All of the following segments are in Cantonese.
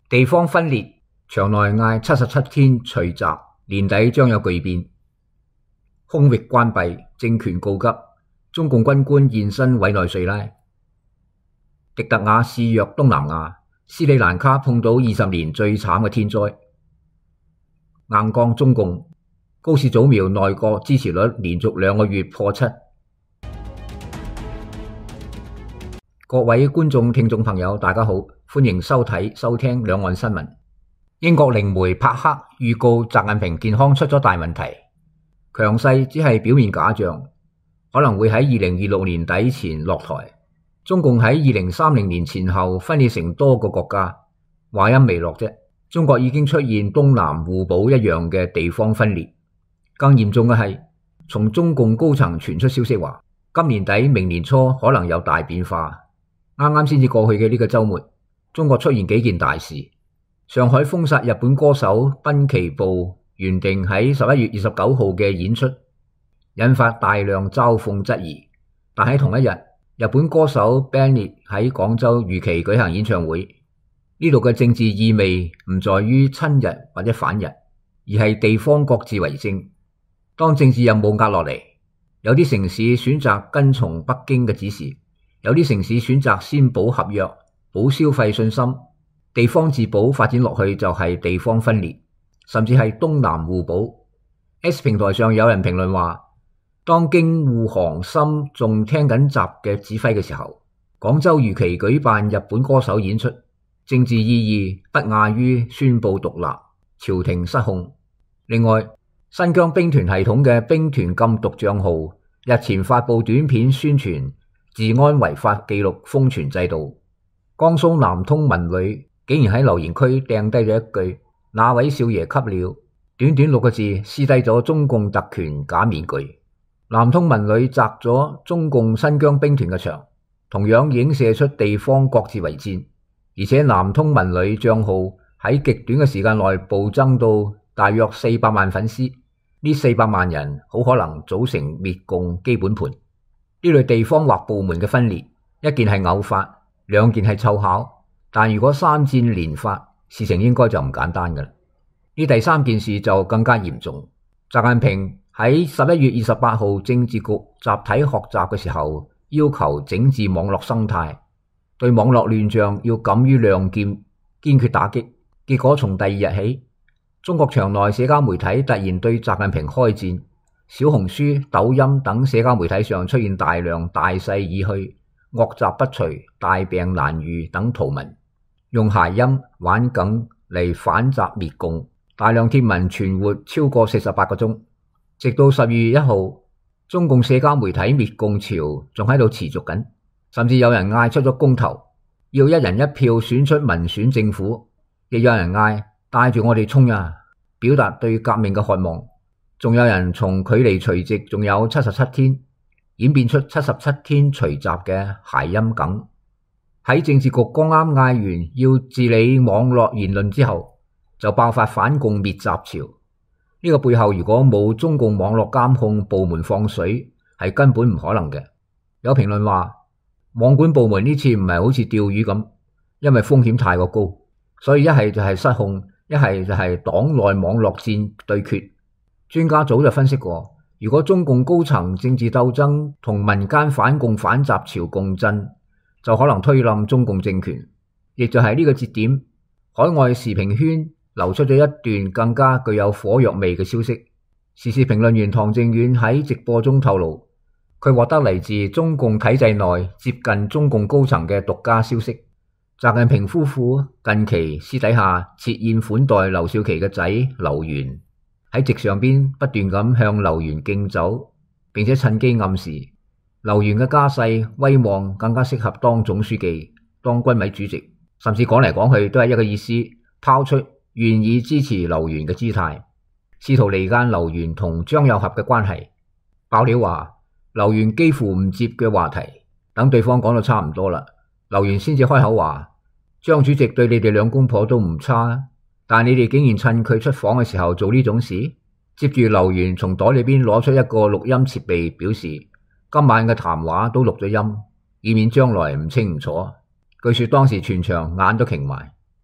地方分裂，場內嗌77天除襲，年底將有巨變。空域關閉，政權告急，中共軍官現身委內瑞拉。迪特雅肆虐東南亞，斯里蘭卡碰到20年最慘嘅天災。硬剛中共，高市早苗內閣支持率連續2個月破7。各位觀眾、聽眾朋友，大家好，歡迎收睇、收聽兩岸新聞。英國靈媒帕克預告習近平健康出咗大問題，強勢只係表面假象，可能會喺2026年底前落台。中共喺2030年前後分裂成多個國家，話音未落啫。中國已經出現東南互保一樣嘅地方分裂。更嚴重嘅係，從中共高層傳出消息話，今年底明年初可能有大變化。啱啱先至過去嘅呢個週末，中國出現幾件大事。上海封殺日本歌手濱崎步原定喺11月29號嘅演出，引發大量嘲諷質疑。但喺同一日，日本歌手 Bennett 喺廣州如期舉行演唱會。呢度嘅政治意味唔在於親日或者反日，而係地方各自為政。當政治任務壓落嚟，有啲城市選擇跟從北京嘅指示，有啲城市選擇先保合約、保消費信心。地方自保發展落去就係地方分裂，甚至係東南互保。S 平台上有人評論話，當京滬杭深仲聽緊習嘅指揮嘅時候，廣州如期舉辦日本歌手演出，政治意義不亞於宣布獨立，朝廷失控。另外，新疆兵團系統嘅兵團禁毒賬號日前發布短片宣傳治安違法記錄封存制度。江蘇南通文旅竟然喺留言區掟低咗一句那位少爺給了，短短6個字撕低咗中共特權假面具。南通文旅砸咗中共新疆兵團嘅場，同樣影射出地方各自為戰。而且南通文旅賬號喺極短嘅時間內暴增到大約400萬粉絲，呢400萬人好可能組成滅共基本盤。呢類地方或部門嘅分裂，一件係偶發，兩件係湊巧，但如果3戰連發，事情應該就唔簡單㗎喇。呢第3件事就更加嚴重。習近平喺11月28號政治局集體學習嘅時候，要求整治網絡生態，對網絡亂象要敢於亮劍，堅決打擊。結果從第2日起，中國場內社交媒體突然對習近平開戰，小紅書、抖音等社交媒體上出現大量大勢已去、惡習不除、大病難愈等圖文，用諧音玩梗嚟反習滅共。大量貼文存活超過48個鐘，直到12月1號，中共社交媒體滅共潮仲喺度持續緊，甚至有人嗌出咗公投，要1人1票選出民選政府，亦有人嗌帶住我哋衝啊，表達對革命嘅渴望。仲有人從距離除夕仲有77天演變出77天除襲嘅諧音梗。喺政治局剛啱嗌完要治理網絡言論之後，就爆發反共滅習潮。呢個背後如果冇中共網絡監控部門放水，係根本唔可能嘅。有評論話，網管部門呢次唔係好似釣魚咁，因為風險太過高，所以一係就係失控，一係就係黨內網絡戰對決。專家早就分析過，如果中共高層政治鬥爭同民間反共反習潮共振，就可能推冧中共政權。亦就係呢個節點，海外時評圈流出咗一段更加具有火藥味嘅消息。時事評論員唐正遠喺直播中透露，佢獲得嚟自中共體制內接近中共高層嘅獨家消息，習近平夫婦近期私底下設宴款待劉少奇嘅仔劉源，喺席上邊不斷咁向劉源敬酒，並且趁機暗示劉源嘅家世威望更加適合當總書記、當軍委主席，甚至講嚟講去都係一個意思，拋出願意支持劉源嘅姿態，試圖離間劉源同張又俠嘅關係。爆料話劉源幾乎唔接嘅話題，等對方講到差唔多啦，劉源先至開口話張主席對你哋兩公婆都唔差，但你哋竟然趁佢出訪嘅時候做呢種事。接住劉源從袋裏邊攞出一個錄音設備，表示今晚嘅談話都錄咗音，以免將來唔清唔楚。據說當時全場眼都擎埋，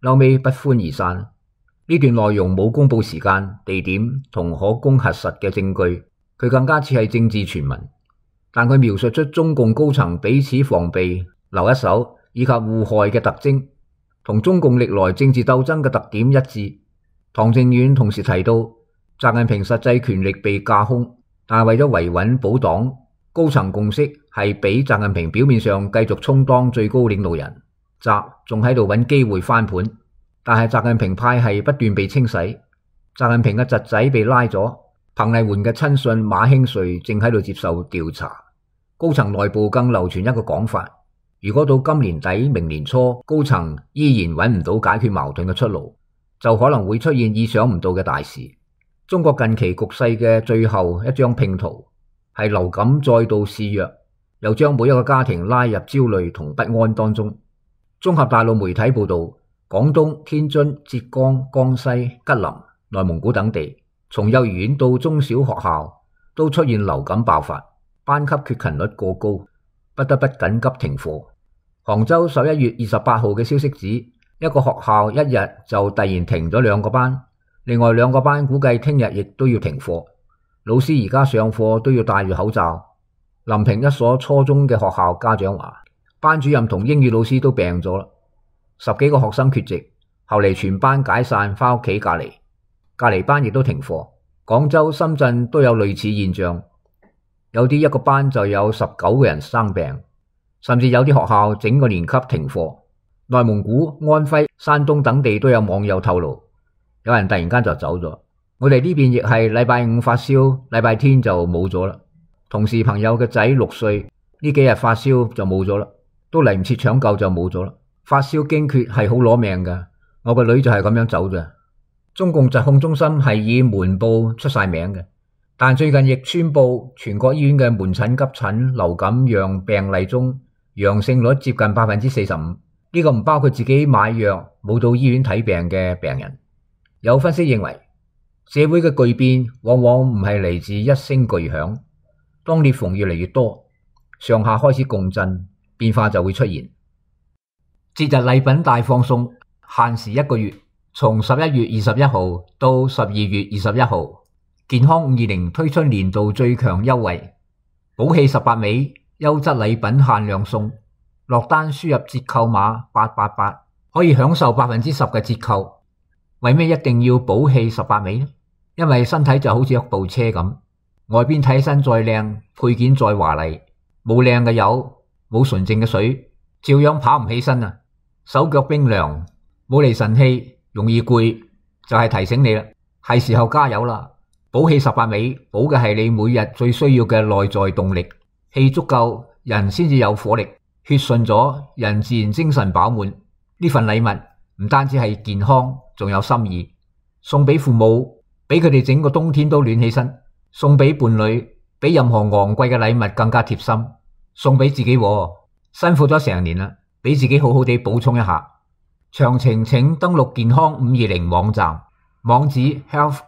後尾不歡而散。呢段內容冇公佈時間、地點同可供核實嘅證據，佢更加似係政治傳聞。但佢描述出中共高層彼此防備、留一手以及互害嘅特徵，同中共歷來政治鬥爭嘅特點一致。唐靖遠同時提到，習近平實際權力被架空，但係為咗維穩保黨，高層共識係俾習近平表面上繼續充當最高領導人，習仲喺度揾機會翻盤。但係習近平派系不斷被清洗，習近平嘅侄仔被拉咗，彭麗媛嘅親信馬興瑞正喺度接受調查。高層內部更流傳一個講法，如果到今年底明年初高層依然揾唔到解決矛盾嘅出路，就可能會出現意想唔到嘅大事。中國近期局勢嘅最後一張拼圖係流感再度肆虐，又將每一個家庭拉入焦慮同不安當中。綜合大陸媒體報道，廣東、天津、浙江、江西、吉林、內蒙古等地，從幼兒園到中小學校都出現流感爆發，班級缺勤率過高，不得不緊急停課。杭州11月28號嘅消息指，一個學校一日就突然停咗2個班，另外2個班估計聽日亦都要停課。老師而家上課都要戴住口罩。臨平一所初中嘅學校家長話，班主任同英語老師都病咗啦。10幾個學生缺席，後嚟全班解散返屋企隔離，隔離班亦都停課。廣州、深圳都有類似現象，有啲一個班就有19個人生病，甚至有啲學校整個年級停課。內蒙古、安徽、山東等地都有網友透露，有人突然間就走咗。我哋呢邊亦係禮拜五發燒，禮拜天就冇咗啦。同事朋友嘅仔6歲，呢幾日發燒就冇咗啦，都嚟唔切搶救就冇咗啦。發燒驚厥係好攞命㗎，我個女就係咁樣走嘅。中共疾控中心係以瞞報出晒名嘅，但最近亦宣布全國醫院嘅門診急診流感樣病例中陽性率接近 45%， 呢個唔包括自己買藥冇到醫院睇病嘅病人。有分析認為，社會嘅巨變往往唔係嚟自一聲巨響，當裂縫越嚟越多，上下開始共振，變化就會出現。節日禮品大放送，限時1個月，從11月21號到12月21號，健康520推出年度最強優惠，寶氣18味優質禮品限量送，落單輸入折扣碼888可以享受 10% 嘅折扣。為咩一定要寶氣18味呢？因為身體就好似一部車咁，外邊睇起身再靚，配件再華麗，冇靚嘅油，冇純淨嘅水，照樣跑唔起身啊！手腳冰涼，冇嚟神氣，容易攰，就係提醒你啦，係時候加油啦！寶氣18味，補嘅係你每日最需要嘅內在動力，氣足夠，人先至有火力，血順咗，人自然精神飽滿。呢份禮物唔單止係健康，仲有心意，送俾父母，俾佢哋整個冬天都暖起身；送俾伴侶，比任何昂貴嘅禮物更加貼心；送俾自己，辛苦咗成年啦，俾自己好好地補充一下。詳情請登錄健康520網站，網址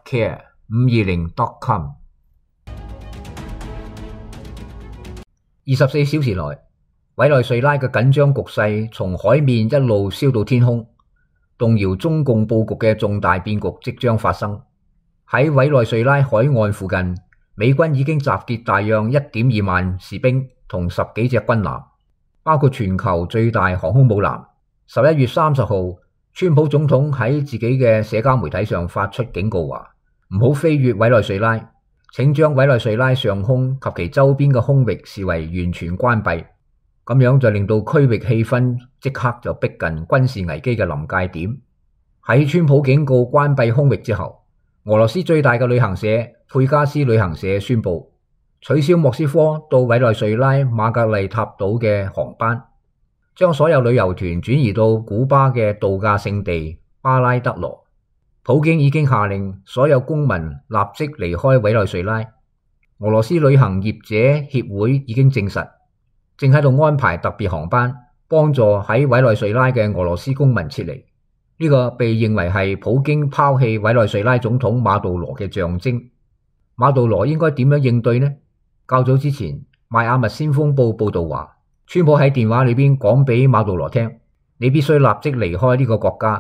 healthcare520.com。24小時內，委內瑞拉嘅緊張局勢從海面一路燒到天空，動搖中共佈局嘅重大變局即將發生。喺委內瑞拉海岸附近，美軍已經集結大約 1.2 萬士兵同10幾隻軍艦，包括全球最大航空母艦。11月30號，川普總統喺自己嘅社交媒體上發出警告話，唔好飛越委內瑞拉，請將委內瑞拉上空及其周邊嘅空域視為完全關閉。咁樣就令到區域氣氛即刻就逼近軍事危機嘅臨界點。喺川普警告關閉空域之後，俄羅斯最大嘅旅行社佩加斯旅行社宣布取消莫斯科到委內瑞拉馬格麗塔島嘅航班，將所有旅遊團轉移到古巴嘅度假勝地巴拉德羅。普京已經下令所有公民立即離開委內瑞拉。俄羅斯旅行業者協會已經證實，正喺度安排特別航班幫助喺委內瑞拉嘅俄羅斯公民撤離。呢個被認為係普京拋棄委內瑞拉總統馬杜羅嘅象徵。馬杜羅應該點樣應對呢？較早之前，邁阿密先鋒報報道話，川普喺電話裏邊講俾馬杜羅聽，你必須立即離開呢個國家，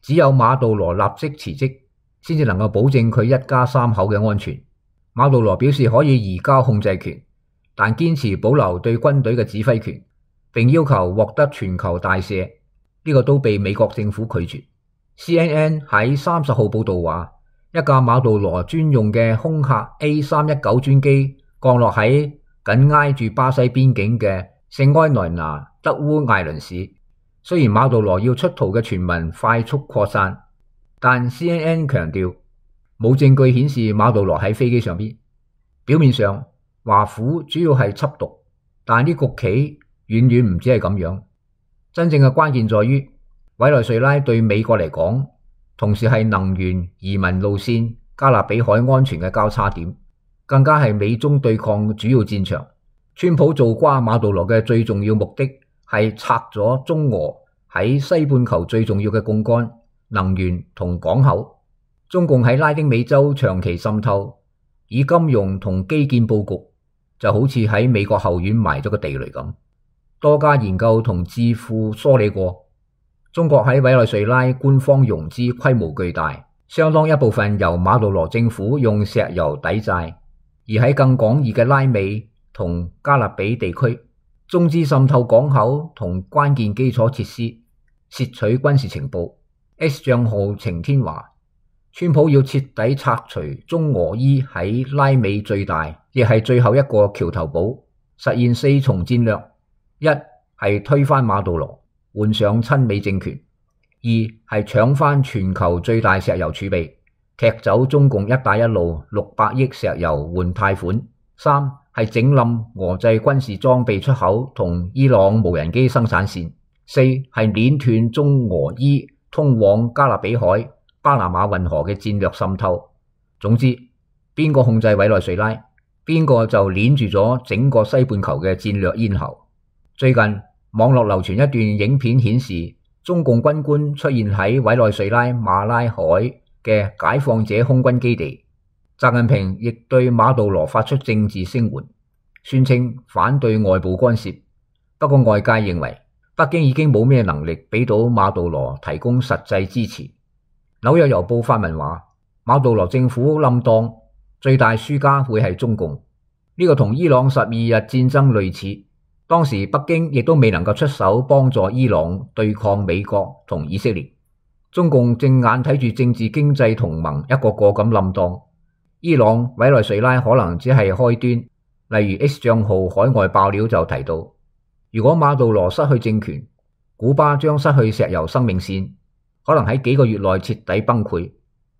只有馬杜羅立即辭職，先至能夠保證佢一家三口嘅安全。馬杜羅表示可以移交控制權，但堅持保留對軍隊嘅指揮權，並要求獲得全球大赦，呢個都被美國政府拒絕。CNN 喺30號報道話，一架馬杜羅專用嘅空客 A319 專機降落喺緊挨住巴西邊境嘅聖埃萊納德烏艾倫市。雖然馬杜羅要出逃嘅傳聞快速擴散，但 CNN 強調冇證據顯示馬杜羅喺飛機上邊。表面上華府主要係緝毒，但啲局棋遠遠唔止係咁樣。真正嘅關鍵在於委內瑞拉對美國嚟講，同時係能源、移民路線、加勒比海安全嘅交叉點，更加係美中對抗主要戰場。川普做瓜馬杜羅嘅最重要目的係拆咗中俄喺西半球最重要嘅槓桿、能源同港口。中共喺拉丁美洲長期滲透，以金融同基建佈局，就好似喺美國後院埋咗個地雷咁。多家研究同智庫梳理過，中國喺委內瑞拉官方融資規模巨大，相當一部分由馬杜羅政府用石油抵債，而喺更廣義嘅拉美同加勒比地區，中資滲透港口同關鍵基礎設施，竊取軍事情報。S 賬號程天華，川普要徹底拆除中俄伊喺拉美最大，亦係最後一個橋頭堡，實現4重戰略：一係推翻馬杜羅，換上親美政權；二係搶翻全球最大石油儲備，踢走中共一帶一路600億石油換貸款；三係整冧俄製軍事裝備出口同伊朗無人機生產線；四係鏈斷中俄伊通往加勒比海、巴拿馬運河嘅戰略滲透。總之，邊個控制委內瑞拉，邊個就鏈住咗整個西半球嘅戰略咽喉。最近網絡流傳一段影片顯示，中共軍官出現喺委內瑞拉馬拉海嘅解放者空軍基地。習近平亦對馬杜羅發出政治聲援，宣稱反對外部干涉。不過外界認為，北京已經冇咩能力俾到馬杜羅提供實際支持。紐約郵報發文話，馬杜羅政府冧檔，最大輸家會係中共。呢個同伊朗12日戰爭類似。當時北京亦都未能夠出手幫助伊朗對抗美國同以色列，中共正眼睇住政治經濟同盟一個個咁冧檔。伊朗、委內瑞拉可能只係開端。例如 X 賬號海外爆料就提到，如果馬杜羅失去政權，古巴將失去石油生命線，可能喺幾個月內徹底崩潰。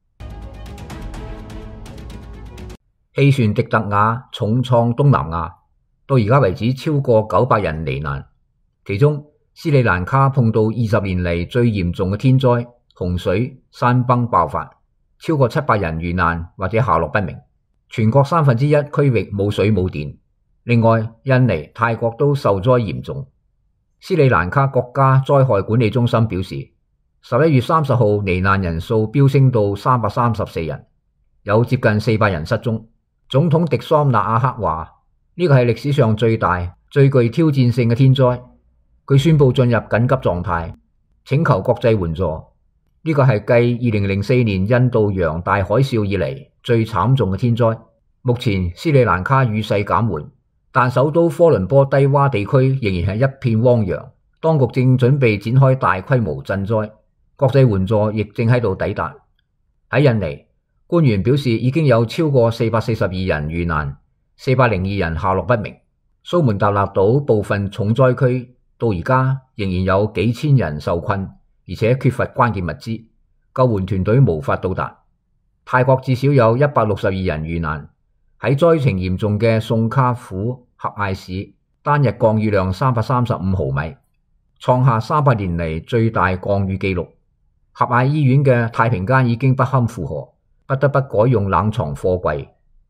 氣旋迪特雅重創東南亞，到而家為止超過900人罹難，其中斯里蘭卡碰到20年嚟最嚴重嘅天災，洪水、山崩爆發，超過700人遇難或者下落不明。全國1/3區域冇水冇電。另外，印尼、泰國都受災嚴重。斯里蘭卡國家災害管理中心表示，11月30號罹難人數飆升到334人，有接近400人失蹤。總統迪桑納阿克話：呢個係歷史上最大、最具挑戰性嘅天災。佢宣布進入緊急狀態，請求國際援助。呢個係繼2004年印度洋大海嘯以嚟最慘重嘅天災。目前斯里蘭卡雨勢減緩，但首都科倫坡低洼地區仍然係一片汪洋。當局正準備展開大規模賑災，國際援助亦正喺度抵達。喺印尼，官員表示已經有超過442人遇難，402人下落不明。蘇門答臘島部分重災區到而家仍然有幾千人受困，而且缺乏關鍵物資，救援團隊無法到達。泰國至少有162人遇難。喺災情嚴重嘅宋卡府合艾市，單日降雨量335毫米，創下300年嚟最大降雨紀錄。合艾醫院嘅太平間已經不堪負荷，不得不改用冷藏貨櫃。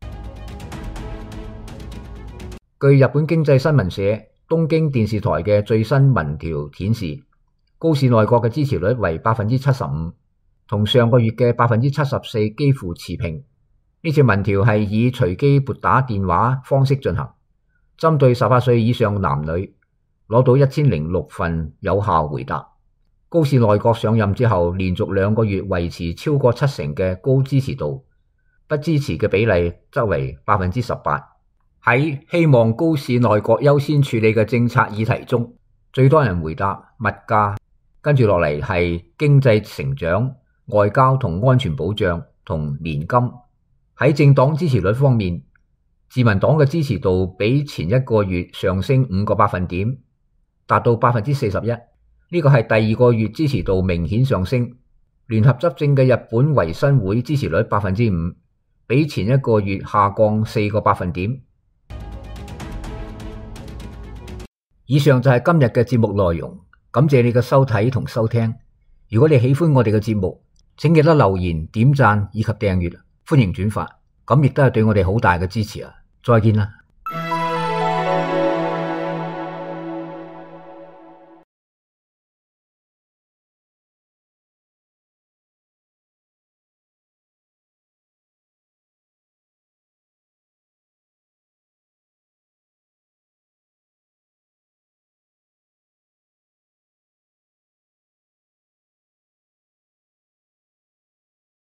據日本經濟新聞社東京電視台嘅最新民調顯示，高市內閣嘅支持率為 75%， 同上個月嘅 74% 幾乎持平。呢次民調係以隨機撥打電話方式進行，針對18歲以上男女，攞到1006份有效回答。 高市內閣上任之後，連續2個月維持超過70%嘅高支持度，不支持嘅比例則為18%。喺希望高市內閣優先處理嘅政策議題中，最多人回答物價，跟住落嚟係經濟成長、外交同安全保障同年金。喺政黨支持率方面，自民黨嘅支持度比前1個月上升5個百分點，達到41%。呢個係第2個月支持度明顯上升。聯合執政嘅日本維新會支持率5%，比前1個月下降4個百分點。以上就係今日嘅節目內容，感謝你嘅收睇同收聽。如果你喜歡我哋嘅節目，請記得留言、點讚以及訂閱，歡迎轉發，咁亦都係對我哋好大嘅支持啊！再見啦。